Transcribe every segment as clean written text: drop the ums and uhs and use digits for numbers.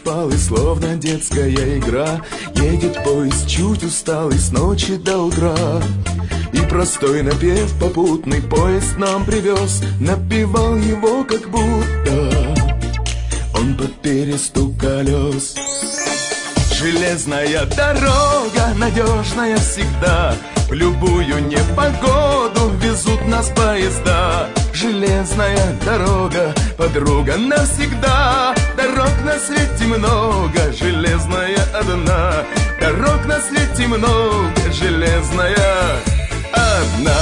спал, и словно детская игра едет поезд чуть усталый с ночи до утра. И простой напев попутный поезд нам привез, напевал его как будто он под перестук колес. Железная дорога, надежная всегда, в любую непогоду везут нас поезда. Железная дорога, подруга навсегда. Дорог на свете много, железная одна. Дорог на свете много, железная одна.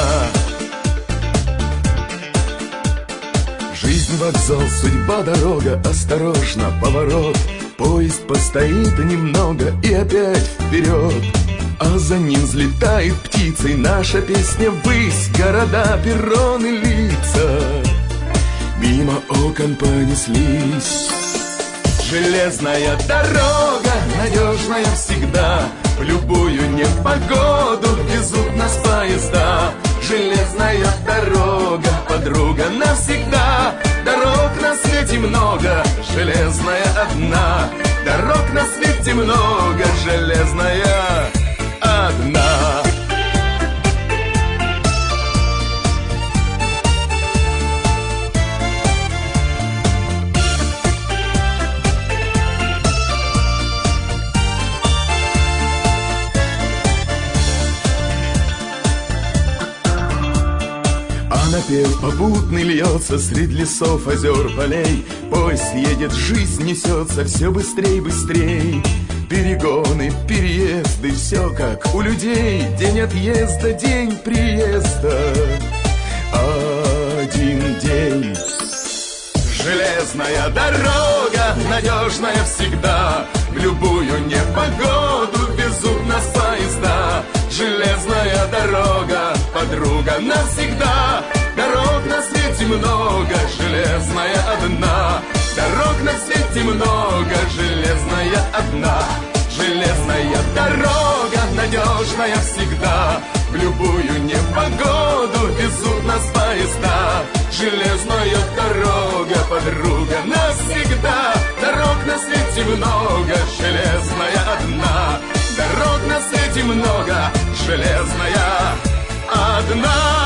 Жизнь, вокзал, судьба, дорога, осторожно, поворот. Поезд постоит немного и опять вперед. А за ним взлетает птицей наша песня ввысь. Города, перроны, лица мимо окон понеслись. Железная дорога, надежная всегда, в любую непогоду везут нас поезда. Железная дорога, подруга навсегда. Дорог на свете много, железная одна. Дорог на свете много, железная одна. Напев попутный льется средь лесов, озер, полей. Поезд едет, жизнь несется все быстрей, быстрей. Перегоны, переезды, все как у людей. День отъезда, день приезда, один день. Железная дорога, надежная всегда, в любую непогоду везут нас поезда. Железная дорога, подруга навсегда. Дорог на свете много, железная одна. Дорог на свете много, железная одна. Железная дорога, надежная всегда, в любую непогоду везут нас поезда. Железная дорога, подруга навсегда. Дорог на свете много, железная одна. Дорог на свете много, железная одна.